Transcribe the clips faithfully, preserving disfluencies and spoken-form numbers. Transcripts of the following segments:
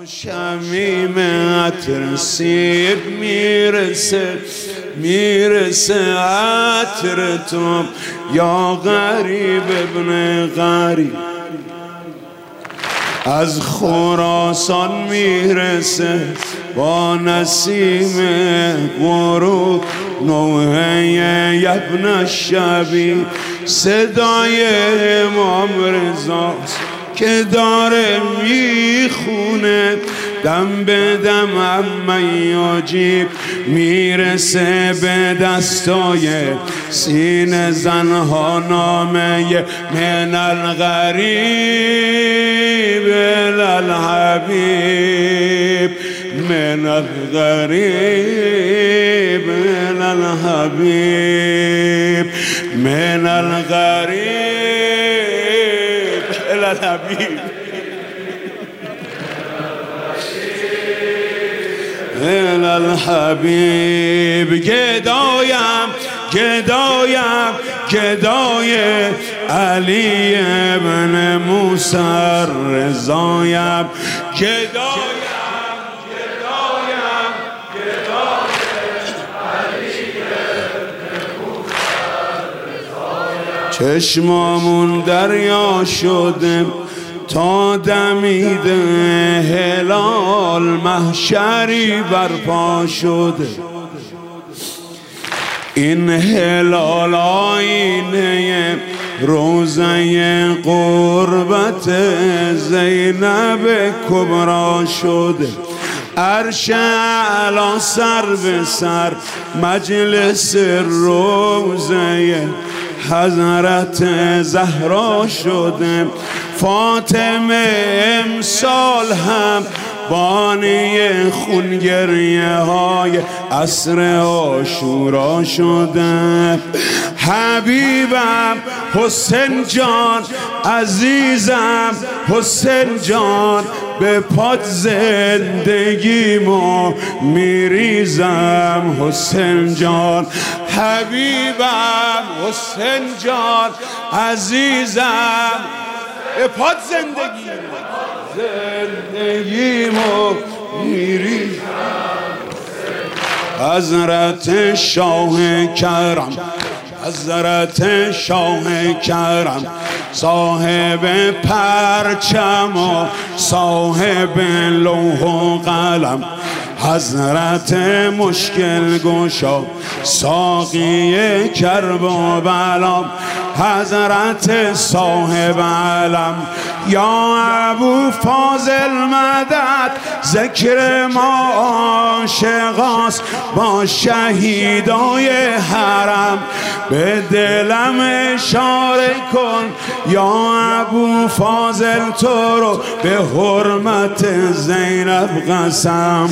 شمیم عطر سیب میرسه میرسه عطر تو یا غریب ابن غریب. از خراسان میرسه با نسیم غروب نوحه ابن شبی. صدای امام رضاست که داره میخونه دم به دم امن یجیب. میرسه به دستای سین زنها نامه من الغریب الالحبیب من الغریب الالحبیب من الغریب الالحبیب الالحبیب. گدایم گدایم گدای علی ابن موسی رضایم. گدایم گدایم گدای علی ابن موسی رضایم. چشمامون دریا شده تا دمیده هلال محشری برپا شده. این هلال آینه روزه قربت زینب کبرا شده. عرش اعلی سر به سر مجلس روزه حضرت زهرا شده. فاطمه امسال هم بانی خونگریه های عصر عاشورا شده. حبیبم حسین جان عزیزم حسین جان به پات زندگیمو میریزم حسین جان. حبیبم حسین جان عزیزم به پات زندگی زندگیمو میریزم. حضرت شاه کرم حضرت شاه کرم صاحب پرچم و صاحب لوح و قلم. حضرت مشکل گشا ساقی کرب و بلا. حضرت صاحب علم یا ابو فاضل مدد. ذکر ما عاشقاست با شهیدای حرم. به دلم اشاره کن یا ابو فاضل تو رو به حرمت زینب قسم.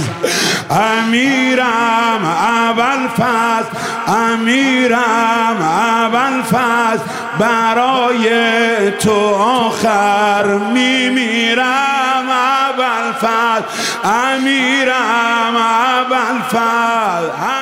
امیرم ابوالفضل امیرم ابوالفضل برای تو آخر میمیرم ابوالفضل امیرم ابوالفضل.